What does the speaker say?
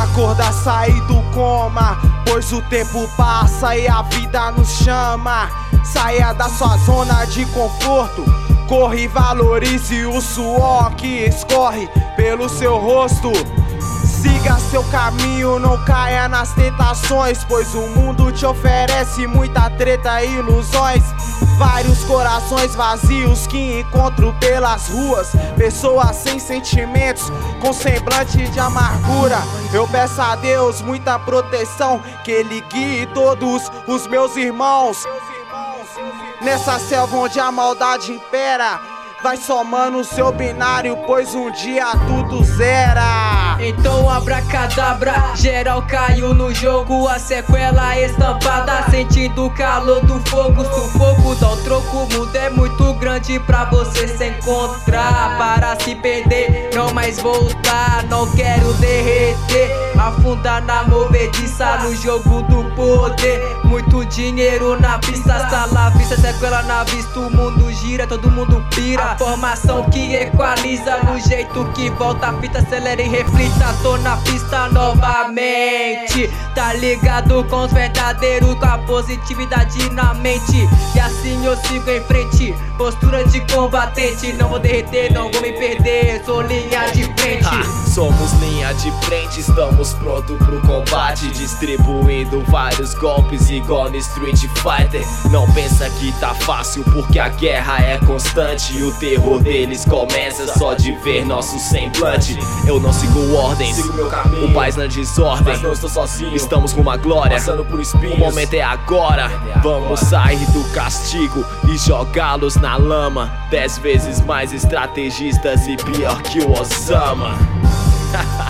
Acordar, sair do coma, pois o tempo passa e a vida nos chama. Saia da sua zona de conforto, corre e valorize o suor que escorre pelo seu rosto. Siga seu caminho, não caia nas tentações, pois o mundo te oferece muita treta e ilusões. Vários corações vazios que encontro pelas ruas, pessoas sem sentimentos, com semblante de amargura. Eu peço a Deus muita proteção, que Ele guie todos os meus irmãos. Nessa selva onde a maldade impera, vai somando o seu binário, pois um dia tudo zera. Então abracadabra, geral caiu no jogo, a sequela estampada, sentindo o calor do fogo. Sufoco dá um troco, o mundo é muito grande pra você se encontrar. Para se perder, não mais voltar, não quero derreter, afundar na movediça no jogo do poder. Muito dinheiro na pista, sala à vista, sequela na vista, o mundo gira, todo mundo pira. A formação que equaliza, no jeito que volta a fita, acelera e reflita. Tô na pista novamente, tá ligado com os verdadeiros, com a positividade na mente. E assim eu sigo em frente, postura de combatente. Não vou derreter, não vou me perder, sou linha de frente. Somos linha de frente, estamos prontos pro combate, distribuindo vários golpes igual no Street Fighter. Não pensa que tá fácil, porque a guerra é constante e o terror deles começa só de ver nosso semblante. Eu não sigo ordens, sigo meu caminho, o país na desordem, mas não estou sozinho. Estamos com uma glória, passando por espinhos. O momento é agora, vamos sair do castigo e jogá-los na lama. 10 vezes mais estrategistas e pior que o Osama.